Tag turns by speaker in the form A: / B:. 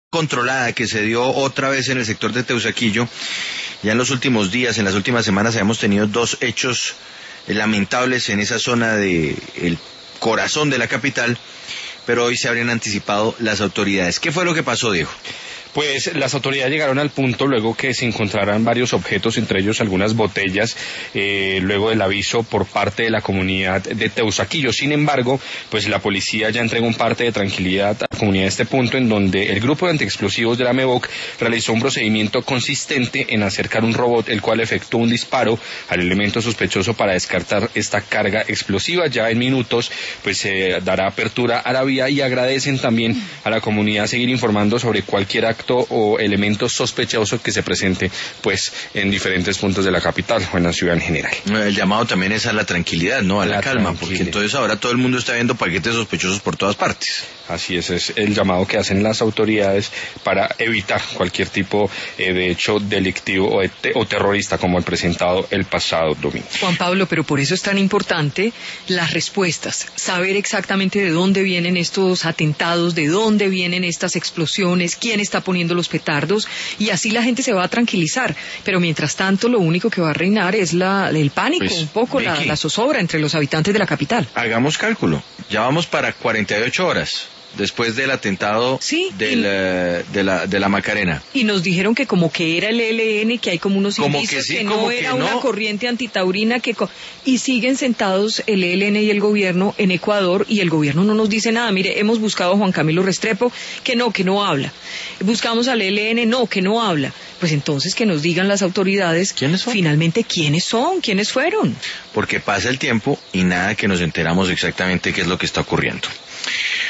A: controlada que se dio otra vez en el sector de Teusaquillo. Ya en los últimos días, en las últimas semanas, habíamos tenido dos hechos lamentables en esa zona de el corazón de la capital, pero hoy se habrían anticipado las autoridades. ¿Qué fue lo que pasó, Diego?
B: Pues las autoridades llegaron al punto luego que se encontraran varios objetos, entre ellos algunas botellas, luego del aviso por parte de la comunidad de Teusaquillo. Sin embargo, pues la policía ya entregó un parte de tranquilidad a la comunidad de este punto, en donde el grupo de antiexplosivos de la MEVOC realizó un procedimiento consistente en acercar un robot, el cual efectuó un disparo al elemento sospechoso para descartar esta carga explosiva. Ya en minutos pues se dará apertura a la vía, y agradecen también a la comunidad seguir informando sobre cualquier acto o elemento sospechoso que se presente pues en diferentes puntos de la capital o en la ciudad en general.
A: El llamado también es a la tranquilidad, ¿no? A la calma, porque entonces ahora todo el mundo está viendo paquetes sospechosos por todas partes.
B: Así es el llamado que hacen las autoridades para evitar cualquier tipo de hecho delictivo o terrorista como el presentado el pasado domingo.
C: Juan Pablo, pero por eso es tan importante las respuestas, saber exactamente de dónde vienen estos atentados, de dónde vienen estas explosiones, quién está poniendo los petardos, y así la gente se va a tranquilizar. Pero mientras tanto, lo único que va a reinar es el pánico, pues, un poco la zozobra entre los habitantes de la capital.
A: Hagamos cálculo, ya vamos para 48 horas. Después del atentado de la Macarena.
C: Y nos dijeron que como que era el ELN, que hay como unos indicios que no era una corriente antitaurina, y siguen sentados el ELN y el gobierno en Ecuador, y el gobierno no nos dice nada. Mire, hemos buscado a Juan Camilo Restrepo, que no habla. Buscamos al ELN, que no habla. Pues entonces que nos digan las autoridades finalmente quiénes son, quiénes fueron.
A: Porque pasa el tiempo y nada que nos enteramos exactamente qué es lo que está ocurriendo.